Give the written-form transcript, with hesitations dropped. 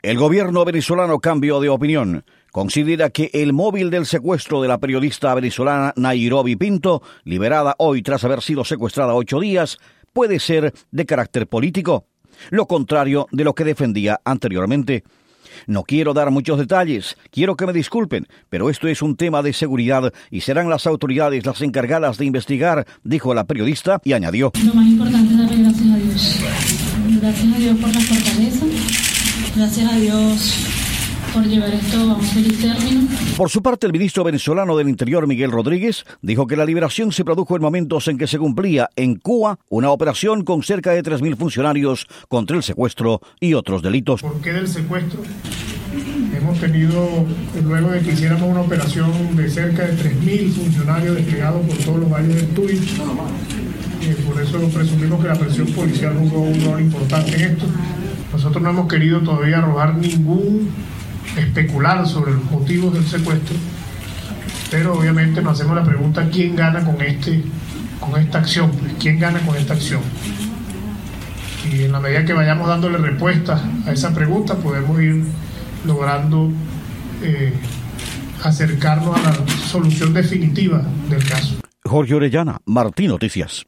El gobierno venezolano cambió de opinión. Considera que el móvil del secuestro de la periodista venezolana Nairobi Pinto, liberada hoy tras haber sido secuestrada 8 días, puede ser de carácter político, lo contrario de lo que defendía anteriormente. No quiero dar muchos detalles, quiero que me disculpen, pero esto es un tema de seguridad y serán las autoridades las encargadas de investigar, dijo la periodista y añadió: Lo más importante es darle gracias a Dios. Gracias a Dios por la fortaleza, gracias a Dios por llevar esto a un feliz término. Por su parte, el ministro venezolano del Interior, Miguel Rodríguez, dijo que la liberación se produjo en momentos en que se cumplía en Cuba una operación con cerca de 3.000 funcionarios contra el secuestro y otros delitos. ¿Por qué del secuestro? Hemos tenido, luego de que hiciéramos una operación de cerca de 3.000 funcionarios desplegados por todos los valles del Tuy, por eso presumimos que la presión policial jugó un rol importante en esto. Nosotros no hemos querido todavía arrojar especular sobre los motivos del secuestro, pero obviamente nos hacemos la pregunta: ¿quién gana con esta acción? ¿Quién gana con esta acción? Y en la medida que vayamos dándole respuesta a esa pregunta, podemos ir logrando acercarnos a la solución definitiva del caso. Jorge Orellana, Martín Noticias.